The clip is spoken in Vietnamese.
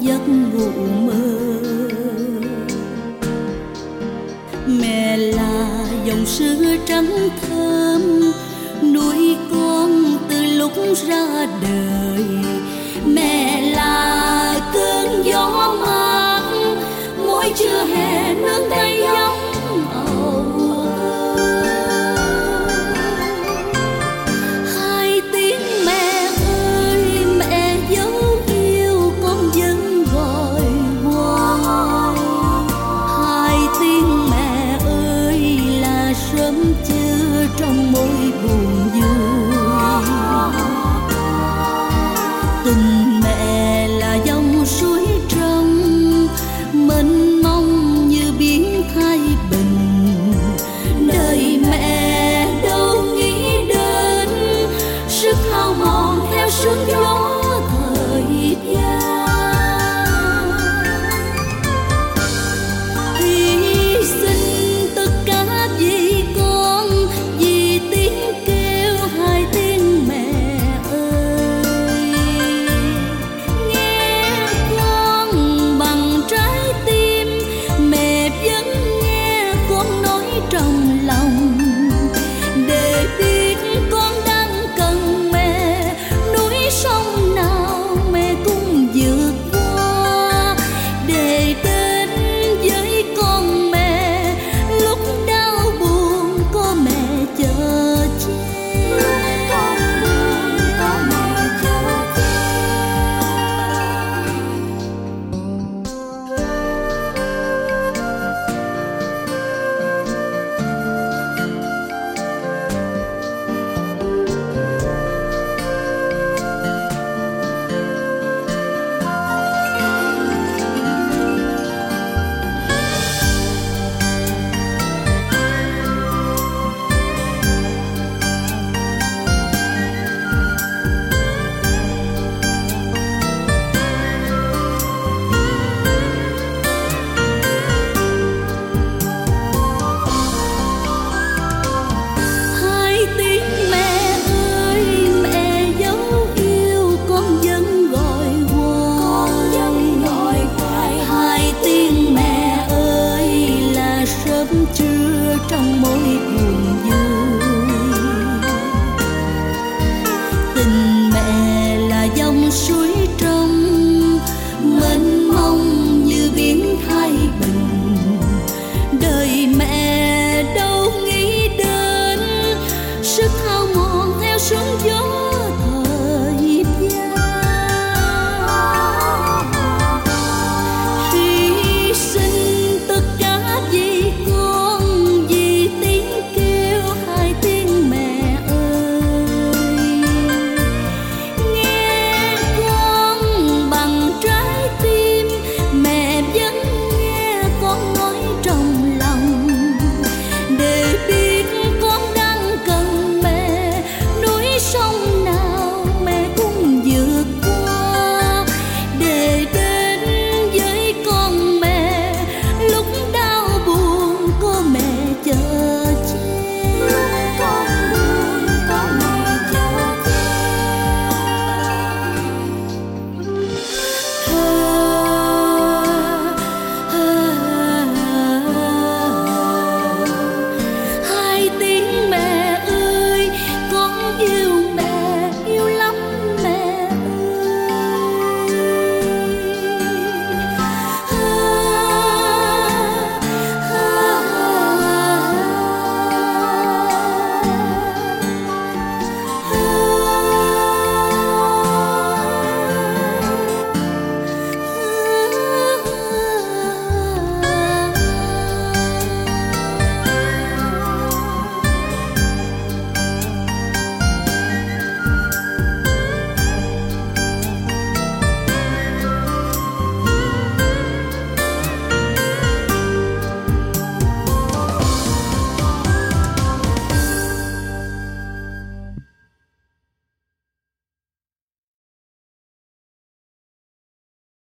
giấc ngủ mơ. Mẹ là dòng sữa trắng thơm nuôi con từ lúc ra đời. Mẹ là cơn gió mát mỗi trưa hè nương tay gió âu. Hai tiếng mẹ ơi, mẹ dấu yêu con vẫn gọi hoài. Hai tiếng mẹ ơi là sớm trưa trong mỗi buồn vui. Tình mẹ là dòng suối trong mênh mông như biển Thái Bình. Đời mẹ đâu nghĩ đến sức hao mòn theo sương gió thời gian. Hy sinh tất cả vì con, vì tiếng kêu hai tiếng mẹ ơi. Nghe con bằng trái tim, mẹ vẫn nghe con nói trong lòng. Để biết con đang cần mẹ, núi sông nào mẹ cũng vượt qua. Để đến với con mẹ, lúc đau buồn có mẹ chờ che. Lúc con buồn có mẹ chờ che. Hai tiếng mẹ ơi, mẹ dấu yêu con vẫn gọi hoài. Hai tiếng mẹ ơi là sớm trưa trong mỗi buồn vui. Tình mẹ là dòng suối trong mênh mông như biển Thái Bình. Đời mẹ đâu nghĩ đến sức hao mòn theo sóng gió